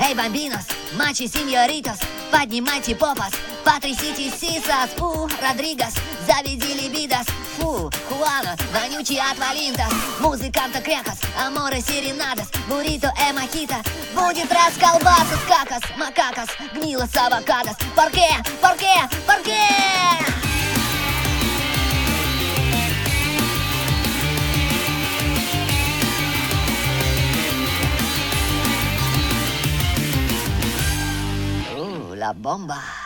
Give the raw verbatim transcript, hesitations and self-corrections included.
Эй, бомбинос, мачи, сеньоритос, поднимайте попас, потрясите сисас. Фу, Родригес, заведи либидос. Фу, Хуана, вонючий отвалинтос. Музыканта крякос, аморе серенадос, буррито э мохито. Будет расколбасос, какос, макакос, гнилос авокадос. Порке, порке, порке. Uh, la bomba.